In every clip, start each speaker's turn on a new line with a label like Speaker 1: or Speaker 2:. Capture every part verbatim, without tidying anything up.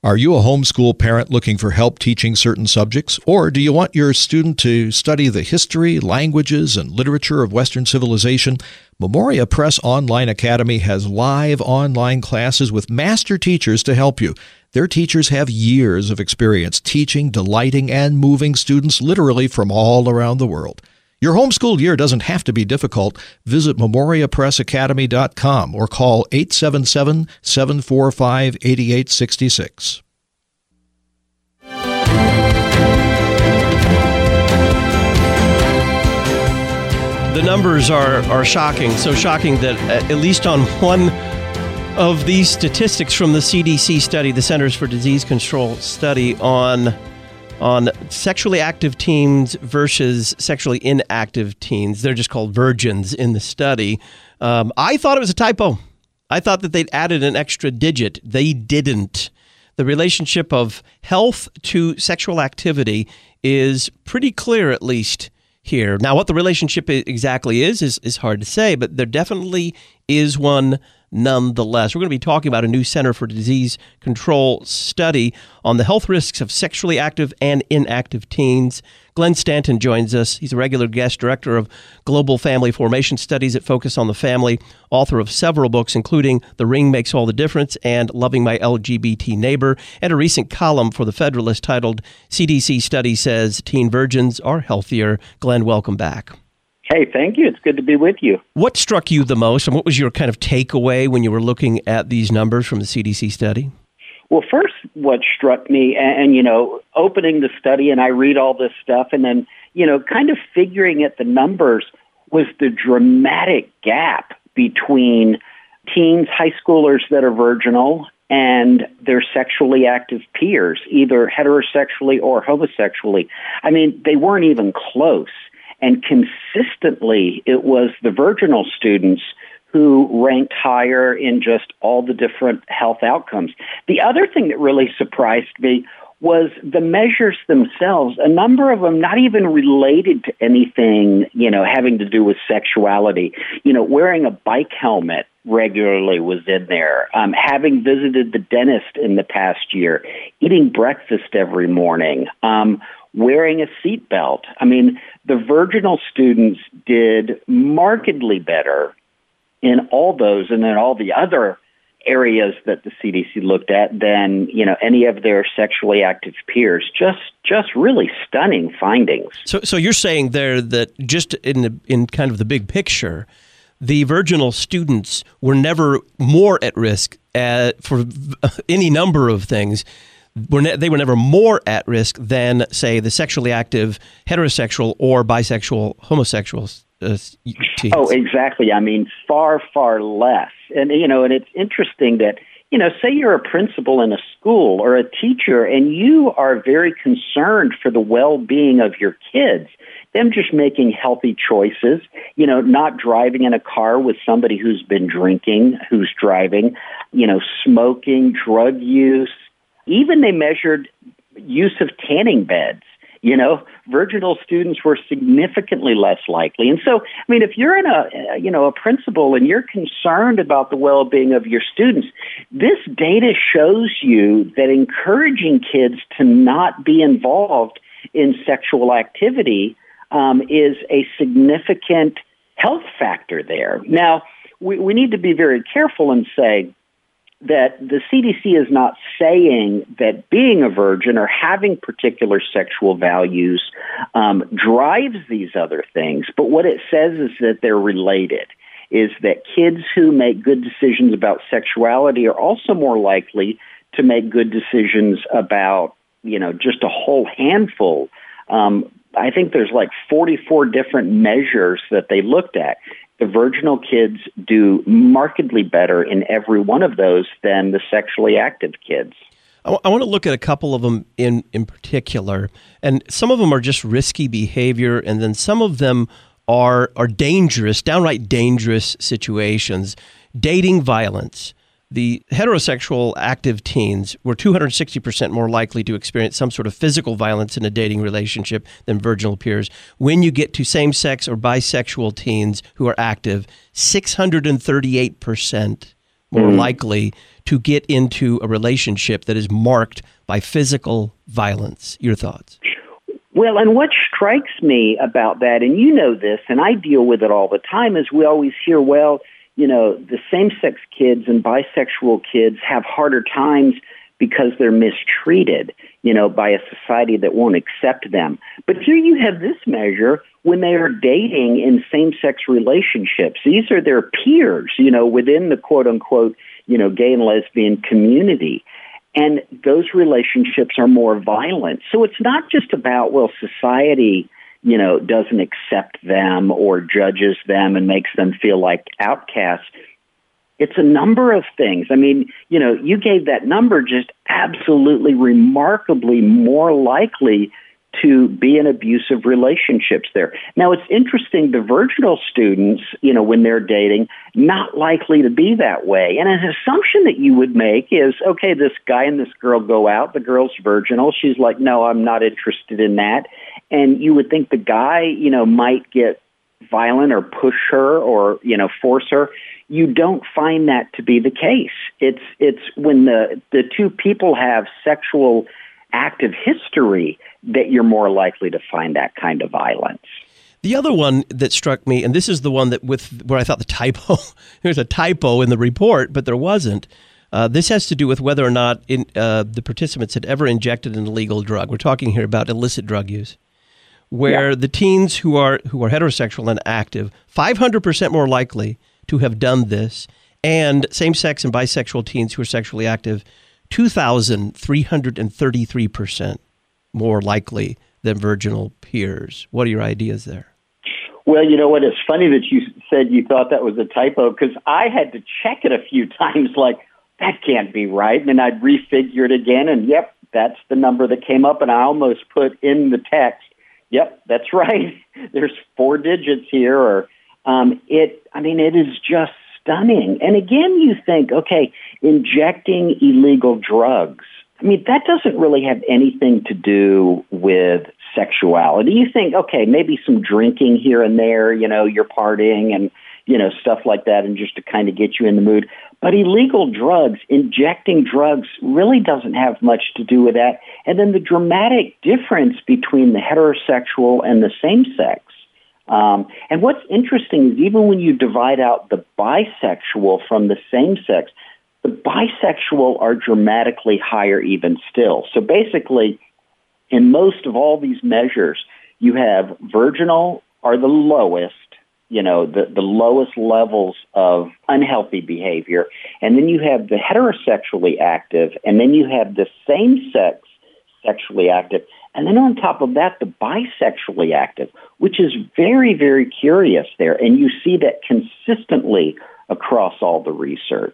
Speaker 1: Are you a homeschool parent looking for help teaching certain subjects? Or do you want your student to study the history, languages, and literature of Western civilization? Memoria Press Online Academy has live online classes with master teachers to help you. Their teachers have years of experience teaching, delighting, and moving students literally from all around the world. Your homeschool year doesn't have to be difficult. Visit memoria press academy dot com or call eight seven seven, seven four five, eight eight six six.
Speaker 2: The numbers are, are shocking, so shocking that at least on one of these statistics from the C D C study, the Centers for Disease Control study on on sexually active teens versus sexually inactive teens. They're just called virgins in the study. Um, I thought it was a typo. I thought that they'd added an extra digit. They didn't. The relationship of health to sexual activity is pretty clear, at least here. Now, what the relationship exactly is, is, is hard to say, but there definitely is one nonetheless. We're going to be talking about a new Center for Disease Control study on the health risks of sexually active and inactive teens. Glenn Stanton joins us. He's a regular guest director of Global Family Formation Studies at Focus on the Family, author of several books, including The Ring Makes All the Difference and Loving My L G B T Neighbor, and a recent column for The Federalist titled C D C Study Says Teen Virgins Are Healthier. Glenn, welcome back.
Speaker 3: Hey, thank you. It's good to be with you.
Speaker 2: What struck you the most, and what was your kind of takeaway when you were looking at these numbers from the C D C study?
Speaker 3: Well, first, what struck me, and, and, you know, opening the study, and I read all this stuff, and then, you know, kind of figuring at the numbers was the dramatic gap between teens, high schoolers that are virginal, and their sexually active peers, either heterosexually or homosexually. I mean, they weren't even close. And consistently, it was the virginal students who ranked higher in just all the different health outcomes. The other thing that really surprised me was the measures themselves, a number of them not even related to anything, you know, having to do with sexuality. You know, wearing a bike helmet regularly was in there, um, having visited the dentist in the past year, eating breakfast every morning, um, wearing a seatbelt. I mean, the virginal students did markedly better in all those and in all the other areas that the C D C looked at than, you know, any of their sexually active peers. Just just really stunning findings.
Speaker 2: So so you're saying there that just in the, in kind of the big picture, the virginal students were never more at risk at, for any number of things. Were ne- they were never more at risk than, say, the sexually active heterosexual or bisexual homosexual uh, teens.
Speaker 3: Oh, exactly. I mean, far, far less. And, you know, and it's interesting that, you know, say you're a principal in a school or a teacher and you are very concerned for the well-being of your kids, them just making healthy choices, you know, not driving in a car with somebody who's been drinking, who's driving, you know, smoking, drug use. Even they measured use of tanning beds. You know, virginal students were significantly less likely. And so, I mean, if you're in a, you know, a principal and you're concerned about the well-being of your students, this data shows you that encouraging kids to not be involved in sexual activity um, is a significant health factor there. Now, we, we need to be very careful and say, that the C D C is not saying that being a virgin or having particular sexual values um, drives these other things. But what it says is that they're related, is that kids who make good decisions about sexuality are also more likely to make good decisions about, you know, just a whole handful. Um, I think there's like forty-four different measures that they looked at. The virginal kids do markedly better in every one of those than the sexually active kids.
Speaker 2: I, w- I want to look at a couple of them in, in particular, and some of them are just risky behavior, and then some of them are are dangerous, downright dangerous situations. Dating violence. The heterosexual active teens were two hundred sixty percent more likely to experience some sort of physical violence in a dating relationship than virginal peers. When you get to same-sex or bisexual teens who are active, six hundred thirty-eight percent more mm. likely to get into a relationship that is marked by physical violence? Your thoughts?
Speaker 3: Well, and what strikes me about that, and you know this, and I deal with it all the time, is we always hear, well, you know, the same-sex kids and bisexual kids have harder times because they're mistreated, you know, by a society that won't accept them. But here you have this measure when they are dating in same-sex relationships. These are their peers, you know, within the quote-unquote, you know, gay and lesbian community. And those relationships are more violent. So it's not just about, well, society, you know, doesn't accept them or judges them and makes them feel like outcasts. It's a number of things. I mean, you know, you gave that number, just absolutely remarkably more likely to be in abusive relationships there. Now, it's interesting, the virginal students, you know, when they're dating, not likely to be that way. And an assumption that you would make is, okay, this guy and this girl go out, the girl's virginal, she's like, no, I'm not interested in that. And you would think the guy, you know, might get violent or push her or, you know, force her. You don't find that to be the case. It's it's when the the two people have sexual active history that you're more likely to find that kind of violence.
Speaker 2: The other one that struck me, and this is the one that with where I thought the typo, there's a typo in the report, but there wasn't. Uh, this has to do with whether or not in, uh, the participants had ever injected an illegal drug. We're talking here about illicit drug use, where yeah. the teens who are who are heterosexual and active, five hundred percent more likely to have done this, and same-sex and bisexual teens who are sexually active, two thousand three hundred thirty-three percent more likely than virginal peers. What are your ideas there?
Speaker 3: Well, you know what? It's funny that you said you thought that was a typo, because I had to check it a few times, like, that can't be right. And then I'd refigure it again, and yep, that's the number that came up, and I almost put in the text, yep, that's right. There's four digits here, or um, it, I mean, it is just stunning. And again, you think, okay, injecting illegal drugs, I mean, that doesn't really have anything to do with sexuality. You think, okay, maybe some drinking here and there, you know, you're partying and, you know, stuff like that, and just to kind of get you in the mood. But illegal drugs, injecting drugs, really doesn't have much to do with that. And then the dramatic difference between the heterosexual and the same-sex. Um, and what's interesting is even when you divide out the bisexual from the same-sex, the bisexual are dramatically higher even still. So basically, in most of all these measures, you have virginal are the lowest, you know, the, the lowest levels of unhealthy behavior. And then you have the heterosexually active, and then you have the same-sex sexually active. And then on top of that, the bisexually active, which is very, very curious there. And you see that consistently across all the research.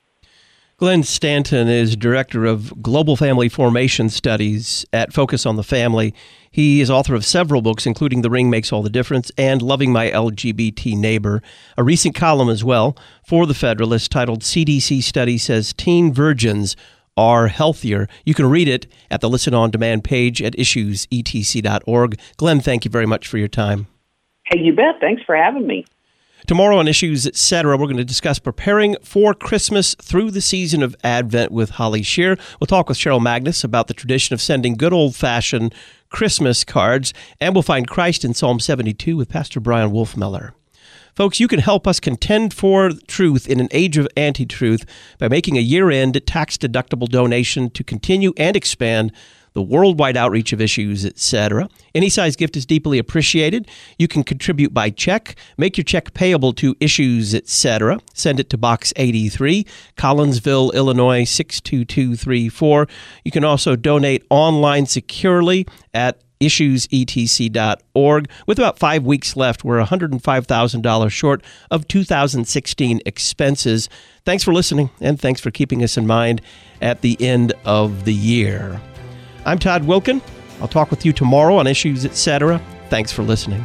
Speaker 2: Glenn Stanton is Director of Global Family Formation Studies at Focus on the Family. He is author of several books, including The Ring Makes All the Difference and Loving My L G B T Neighbor, a recent column as well for The Federalist titled C D C Study Says Teen Virgins Are Healthier. You can read it at the Listen On Demand page at issues e t c dot org. Glenn, thank you very much for your time.
Speaker 3: Hey, you bet. Thanks for having me.
Speaker 2: Tomorrow on Issues, et cetera, we're going to discuss preparing for Christmas through the season of Advent with Holly Shear. We'll talk with Cheryl Magnus about the tradition of sending good old-fashioned Christmas cards, and we'll find Christ in Psalm seventy-two with Pastor Brian Wolfmeller. Folks, you can help us contend for truth in an age of anti-truth by making a year-end tax-deductible donation to continue and expand the worldwide outreach of Issues, et cetera. Any size gift is deeply appreciated. You can contribute by check. Make your check payable to Issues, et cetera. Send it to Box eighty-three, Collinsville, Illinois, six two two three four. You can also donate online securely at issues e t c dot org. With about five weeks left, we're one hundred five thousand dollars short of two thousand sixteen expenses. Thanks for listening, and thanks for keeping us in mind at the end of the year. I'm Todd Wilkin. I'll talk with you tomorrow on Issues, et cetera. Thanks for listening.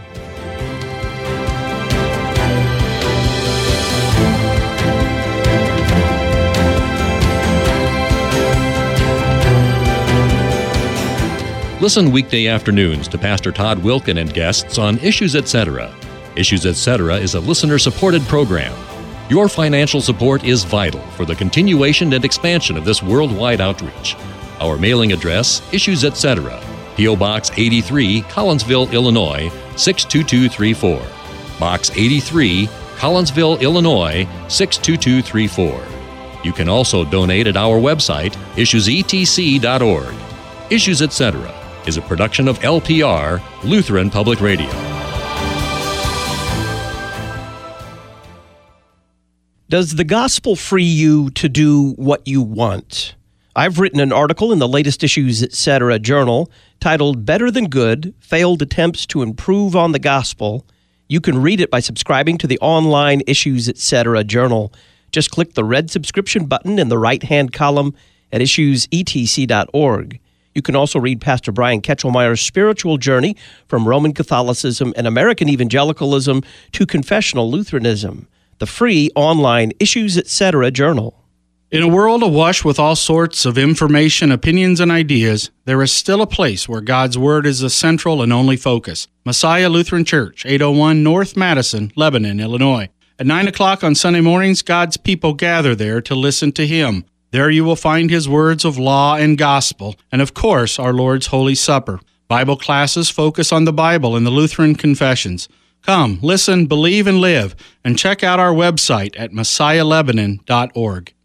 Speaker 4: Listen weekday afternoons to Pastor Todd Wilkin and guests on Issues, et cetera. Issues, et cetera is a listener-supported program. Your financial support is vital for the continuation and expansion of this worldwide outreach. Our mailing address, Issues Etc., P O. Box eighty-three, Collinsville, Illinois, six two two three four. Box eighty-three, Collinsville, Illinois, six two two three four. You can also donate at our website, issues e t c dot org. Issues Etc. is a production of L P R, Lutheran Public Radio.
Speaker 2: Does the gospel free you to do what you want? I've written an article in the latest Issues Etc. journal titled Better Than Good, Failed Attempts to Improve on the Gospel. You can read it by subscribing to the online Issues Etc. journal. Just click the red subscription button in the right-hand column at issues e t c dot org. You can also read Pastor Brian Ketchelmeyer's spiritual journey from Roman Catholicism and American evangelicalism to confessional Lutheranism. The free online Issues Etc. journal.
Speaker 5: In a world awash with all sorts of information, opinions, and ideas, there is still a place where God's Word is the central and only focus. Messiah Lutheran Church, eight oh one North Madison, Lebanon, Illinois. At nine o'clock on Sunday mornings, God's people gather there to listen to Him. There you will find His words of law and gospel, and of course, our Lord's Holy Supper. Bible classes focus on the Bible and the Lutheran confessions. Come, listen, believe, and live, and check out our website at messiah lebanon dot org.